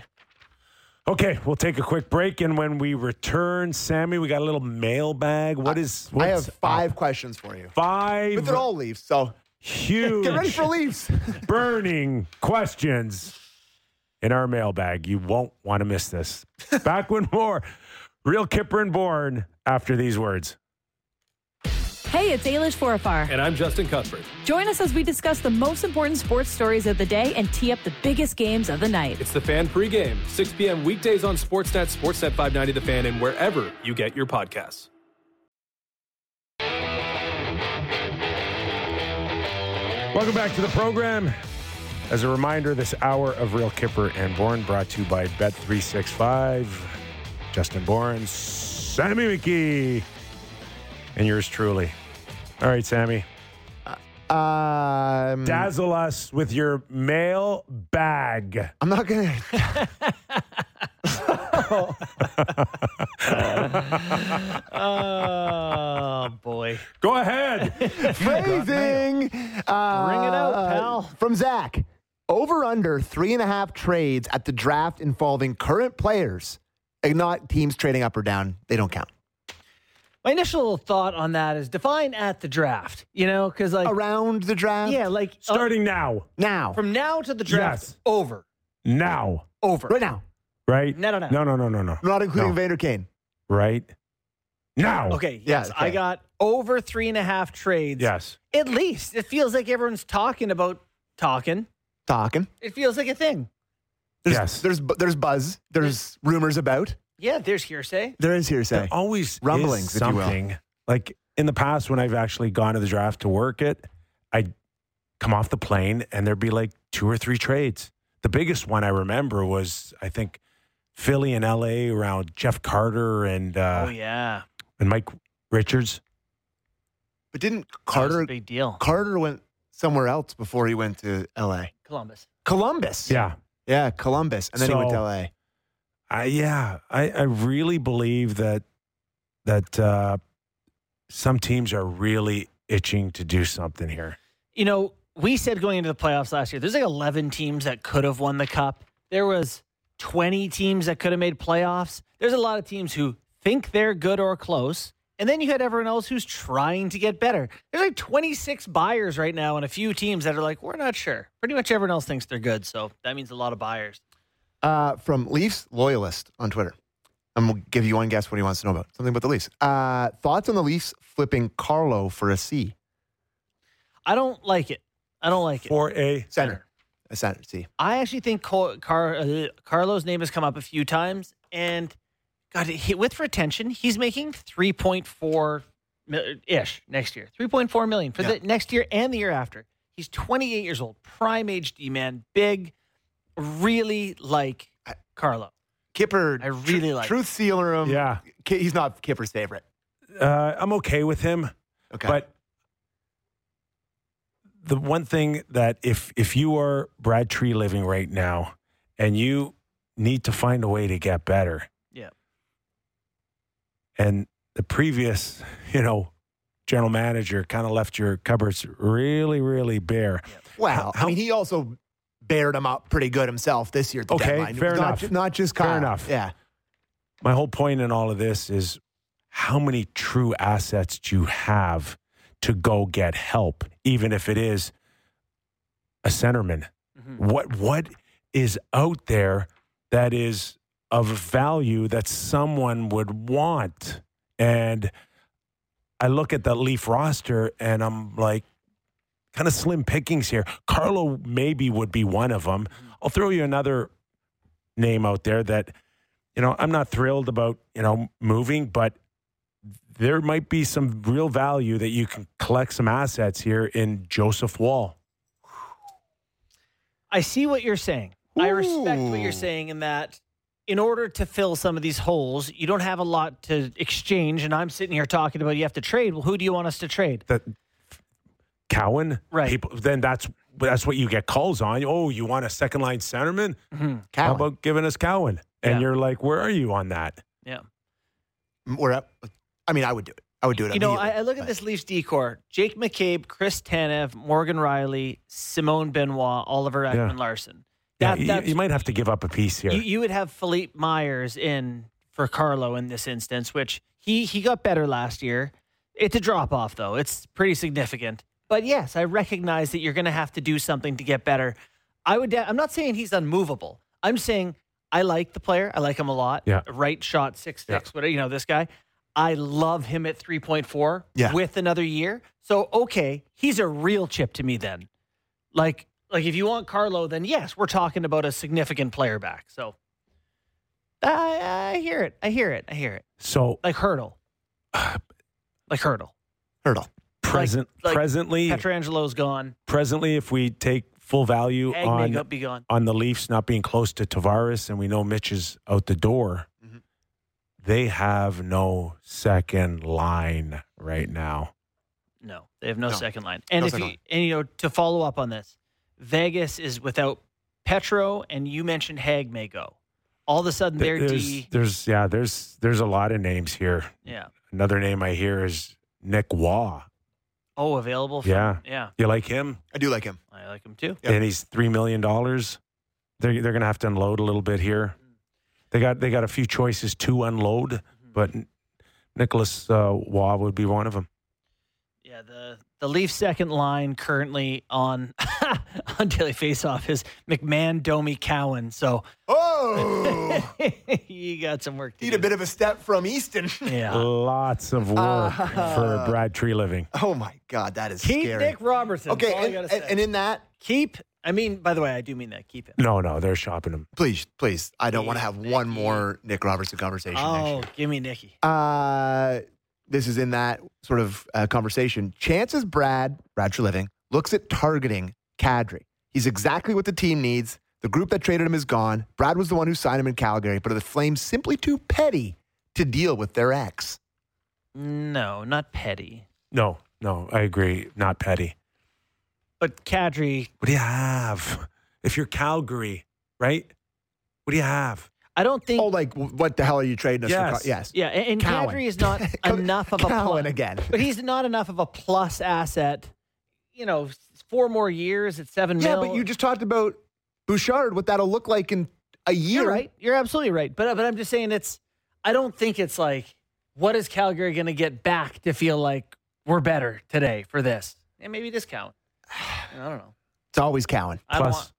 Okay, we'll take a quick break, and when we return, Sammy, we got a little mailbag. What is? I what's have five up? questions for you. Five But they're all Leafs, so huge, get ready for Leafs. burning questions in our mailbag. You won't want to miss this. Back with more Real Kipper and Bourne after these words. Hey, it's Ailish Forfar. And I'm Justin Cuthbert. Join us as we discuss the most important sports stories of the day and tee up the biggest games of the night. It's the Fan pregame, six p.m. weekdays on Sportsnet, Sportsnet five ninety The Fan, and wherever you get your podcasts. Welcome back to the program. As a reminder, this hour of Real Kipper and Bourne brought to you by Bet three sixty-five. Justin Bourne, Sammy McKee, and yours truly. All right, Sammy. Um, Dazzle us with your mail bag. I'm not going Oh boy. Go ahead. Phrasing. Uh, Bring it out, pal. From Zach. Over under three and a half trades at the draft involving current players and not teams trading up or down. They don't count. My initial thought on that is define at the draft. You know, because like Around the draft? yeah, like uh, Starting now. Now. from now to the draft. Yes. Over. Now. Over. right now. Right? No, no, no. No, no, no, no, no. Not including No. Vander Kane. Right? Now. Okay. Yeah, Yes, okay. I got over three and a half trades. Yes. At least it feels like everyone's talking about talking. Talking. It feels like a thing. There's, Yes. There's there's buzz. There's rumors about. Yeah, there's hearsay. There is hearsay. There always Rumblings, is if you will. something. Like in the past, when I've actually gone to the draft to work it, I'd come off the plane and there'd be like two or three trades. The biggest one I remember was, I think, Philly and L A around Jeff Carter and uh, oh yeah. and Mike Richards. But didn't That was Carter a big deal. Carter went somewhere else before he went to L A. Columbus. Columbus. Yeah. Yeah, Columbus. And then he went to So- L A. I, yeah, I, I really believe that that uh, some teams are really itching to do something here. You know, we said going into the playoffs last year, there's like eleven teams that could have won the cup. There was twenty teams that could have made playoffs. There's a lot of teams who think they're good or close. And then you had everyone else who's trying to get better. There's like twenty-six buyers right now and a few teams that are like, we're not sure. Pretty much everyone else thinks they're good. So that means a lot of buyers. Uh, from Leafs Loyalist on Twitter. I'm going to give you one guess what he wants to know about. Something about the Leafs. Uh, thoughts on the Leafs flipping Carlo for a C? I don't like it. I don't like it. For a Center. A center, C. I actually think Car- Car- uh, Carlo's name has come up a few times. And God, he, with retention, he's making three point four ish next year. three point four million for Yeah. the next year and the year after. He's twenty-eight years old, prime H D man, big, really like Carlo. Kipper. I really tr- like Truth sealer him. Yeah. Ki- He's not Kipper's favorite. Uh, I'm okay with him, Okay. but the one thing that if if you are Brad Tree living right now and you need to find a way to get better, Yeah. and the previous, you know, general manager kind of left your cupboards really, really bare. well, how- I mean, he also bared him up pretty good himself this year at the Okay, deadline. fair not, enough. ju- Not just Fair Kyle. enough. Yeah. My whole point in all of this is how many true assets do you have to go get help, even if it is a centerman? Mm-hmm. What what is out there that is of value that someone would want? And I look at the Leaf roster and I'm like, kind of slim pickings here. Carlo maybe would be one of them. I'll throw you another name out there that, you know, I'm not thrilled about, you know, moving, but there might be some real value that you can collect some assets here in Joseph Wall. I see what you're saying. I respect what Ooh. you're saying in that in order to fill some of these holes, you don't have a lot to exchange. And I'm sitting here talking about you have to trade. Well, who do you want us to trade? That Cowan, Right. People, then that's that's what you get calls on. Oh, you want a second line centerman? Mm-hmm. How Cowan. about giving us Cowan? And Yeah. you're like, where are you on that? Yeah. We're up. I mean, I would do it. I would do it. You know, I, immediately, I look at but- this Leafs decor: Jake McCabe, Chris Tanev, Morgan Riley, Simone Benoit, Oliver Yeah. Ekman Larson. Yeah, That, you, that's, you might have to give up a piece here. you, you would have Philippe Myers in for Carlo in this instance, which he he got better last year. It's a drop off though; it's pretty significant. But yes, I recognize that you're going to have to do something to get better. I would. I'm not saying he's unmovable. I'm saying I like the player. I like him a lot. Yeah. Right shot, six Yeah. six. Whatever. You know this guy. I love him at three point four Yeah. with another year. So, okay, he's a real chip to me then. Like, like if you want Carlo, then yes, we're talking about a significant player back. So, I, I hear it. I hear it. I hear it. so Like Hurdle. Like Hurdle. Hurdle. present like presently, Petrangelo's gone. presently, if we take full value Hag may go, on be gone. on the Leafs not being close to Tavares, and we know Mitch is out the door, Mhm. they have no second line right now. No, they have no, No. second line. And No if second you line. and you know to follow up on this, Vegas is without Petro, and you mentioned Hag may go. All of a sudden, their there's, D. there's yeah, there's there's a lot of names here. Yeah. Another name I hear is Nick Waugh. Oh, available. From, Yeah. Yeah. You like him? I do like him. I like him too. Yeah. And he's three million dollars. They're they're gonna have to unload a little bit here. They got they got a few choices to unload, but Nicholas uh, Waugh would be one of them. Yeah, the the Leafs second line currently on on Daily Faceoff is McMahon, Domi, Cowan. So Oh, you got some work to need do. a bit of a step from Easton. Yeah. Lots of work for Brad Tree Living. Oh my God, that is Keep scary. Nick Robertson. Okay, That's all I and, gotta and, say. and in that, keep. I mean, by the way, I do mean that. Keep him. No, no, they're shopping him. please, please, I don't want to have Nicky. one more Nick Robertson conversation Oh, next year. give me Nicky. Uh, this is in that sort of uh, conversation. Chances Brad, Brad Treliving, looks at targeting Kadri. He's exactly what the team needs. The group that traded him is gone. Brad was the one who signed him in Calgary, but are the Flames simply too petty to deal with their ex? No, not petty. No, no, I agree. Not petty. But Kadri, What do you have? If you're Calgary, right? What do you have? I don't think. Oh, like what the hell are you trading us Yes. for? Yes. yeah, and, and Cowan. Kadri is not enough of a Cowan plus. again. But he's not enough of a plus asset. You know, four more years at seven Yeah, mil. but you just talked about Bouchard, what that'll look like in a year. You're right. You're absolutely right. But but I'm just saying it's. I don't think it's like what is Calgary going to get back to feel like we're better today for this, and maybe discount. I don't know. It's always Cowan. I Plus. want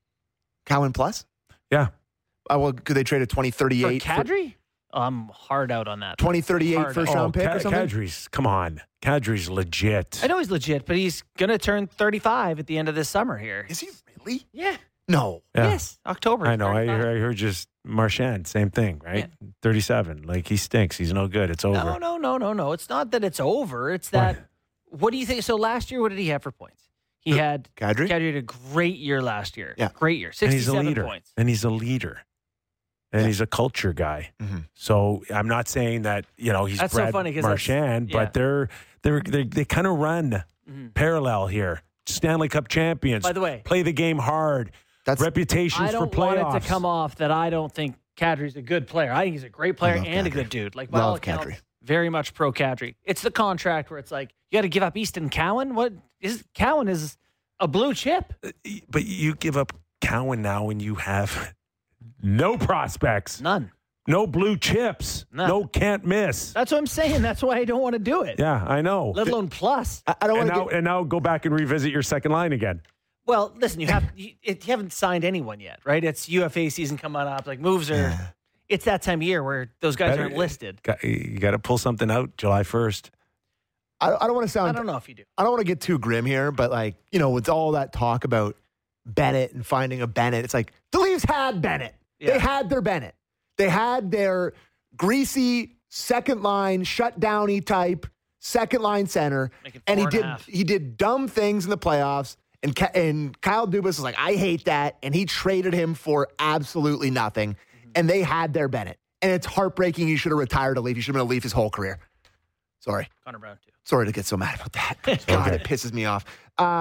Cowan plus? Yeah. Uh, well, could they trade a twenty for thirty-eight? Kadri. Oh, I'm hard out on that. twenty thirty-eight Hard first out. round pick Ka- or something? Kadri's, come on. Kadri's legit. I know he's legit, but he's going to turn thirty-five at the end of this summer here. Is he really? Yeah. No. Yeah. Yes. October. I know. I, thirty-five. I heard just Marchand, same thing, right? thirty-seven. Like, he stinks. He's no good. It's over. No, no, no, no, no. It's not that it's over. It's that. What do you think? So last year, what did he have for points? He had Kadri? Kadri had a great year last year. Yeah. Great year. And he's a sixty-seven leader. points. And he's a leader. And Yeah. he's a culture guy. Mhm. So I'm not saying that, you know, he's That's so Brad funny 'cause that's- Marchand, yeah. but they're, they're, they're, they kind of run Mhm. parallel here. Stanley Cup champions. By the way, play the game hard. That's Reputations I don't for want playoffs. it to come off that I don't think Kadri's a good player. I think he's a great player love and a Kadri. good dude. Like by all Love accounts, Kadri. very much pro Kadri. It's the contract where it's like you got to give up Easton Cowan. What is Cowan is a blue chip? But you give up Cowan now when you have no prospects, None. no blue chips, None. no can't miss. That's what I'm saying. That's why I don't want to do it. Yeah, I know. Let alone plus. I, I don't and want now, to and now go back and revisit your second line again. Well, listen, you have you, it, you haven't signed anyone yet, right? It's U F A season coming up. Like moves are. Yeah. It's that time of year where those guys Better- aren't listed. Got- You got to pull something out July first. I, I don't want to sound I don't know if you do. I don't want to get too grim here, but like, you know, with all that talk about Bennett and finding a Bennett, it's like the Leafs had Bennett. Yeah. They had their Bennett. They had their greasy second line, shutdowny type second line center, Making and he four and a did half. he did dumb things in the playoffs. And Ka- and Kyle Dubas was like, I hate that, and he traded him for absolutely nothing. Mm-hmm. And they had their Bennett, and it's heartbreaking. He should have retired a Leaf. He should have been a Leaf his whole career. Sorry. Connor Brown too. Sorry to get so mad about that. God, it pisses me off.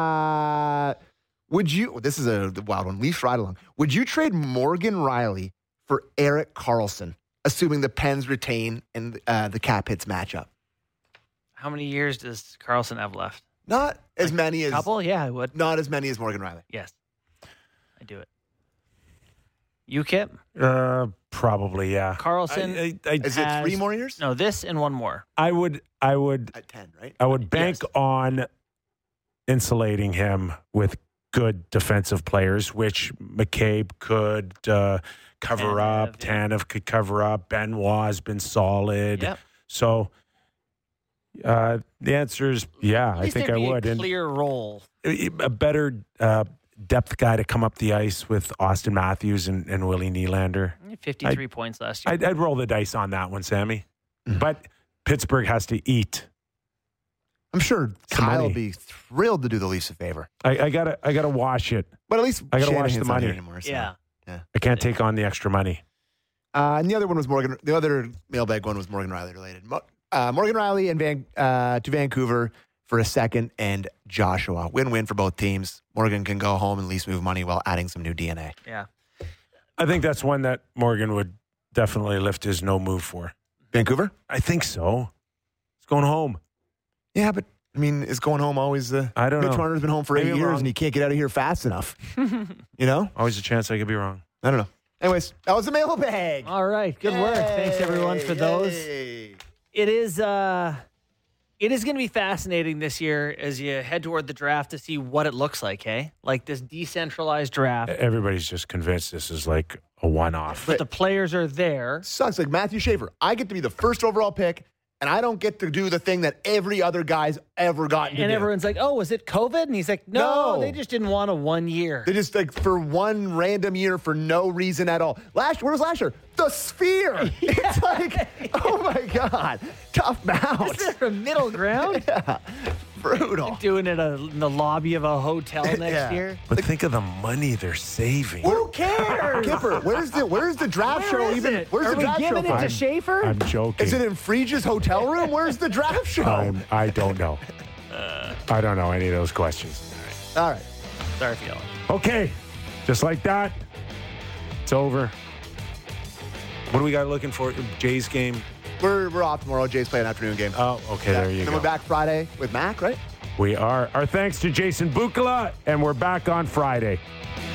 Uh, would you, this is a wild one, Leafs ride along. Would you trade Morgan Riley for Erik Karlsson, assuming the Pens retain and uh, the cap hits matchup? How many years does Carlson have left? Not as many as, Couple? Yeah, I would. not as many as Morgan Riley. Yes, I do it. U K I P, Uh, probably, yeah. Carlson. I, I, I, Is it Has- three more years? no, this and one more. I would, I would, At ten, right? I would bank Yes. on insulating him with good defensive players, which McCabe could uh, cover Tanev, up. yeah. Tanev could cover up. Benoit has been solid. Yep. So uh, the answer is yeah, At I least think I there'd be would. A And clear role. a better uh, depth guy to come up the ice with Austin Matthews and, and Willie Nylander. fifty-three points last year. I'd, I'd roll the dice on that one, Sammy. Mhm. But Pittsburgh has to eat. I'm sure Some Kyle will money. be thrilled to do the Leafs a favor. I, I gotta, I gotta wash it. But at least I gotta watch Shanahan's the not here money. anymore. So. yeah. I can't take on the extra money. Uh, and the other one was Morgan. The other mailbag one was Morgan Riley related. Mo- Uh, Morgan Riley and Van, uh, to Vancouver for a second, and Joshua. Win-win for both teams. Morgan can go home and at least move money while adding some new D N A. Yeah. I think that's one that Morgan would definitely lift his no move for. Vancouver? I think so. He's going home. Yeah, but I mean, is going home always? Uh, I don't Mitch know. Marner's been home for Maybe eight I'm years wrong. and he can't get out of here fast enough. You know? Always a chance I could be wrong. I don't know. Anyways, that was the mailbag. All right. Good work. Thanks everyone for those. Yay. It is uh it is going to be fascinating this year as you head toward the draft to see what it looks like, hey? Like this decentralized draft. Everybody's just convinced this is like a one-off. But the players are there. Sucks. Like Matthew Schaefer. I get to be the first overall pick, and I don't get to do the thing that every other guy's ever gotten to And do. everyone's like, "Oh, was it COVID?" And he's like, "No, No. they just didn't want a one year." They just like for one random year for no reason at all. Last where was last year? The Sphere. It's like, oh my God, tough bounce. Is there a middle ground? Yeah, brutal. Doing it uh, in the lobby of a hotel next Yeah. year. But think of the money they're saving. Who cares? Kipper, where's the where's the draft Where show? is Even it? where's Are the we draft show? giving it from? to Schaefer? I'm joking. Is it in Friege's hotel room? Where's the draft show? I'm, I don't know. I don't know any of those questions. All right. Sorry for yelling. Okay. Just like that. It's over. What do we got looking for? Jay's game? We're, we're off tomorrow. Jay's playing an afternoon game. Oh, okay. Yeah. There you and go. then we're back Friday with Mac, right? We are. Our thanks to Jason Bukala, and we're back on Friday.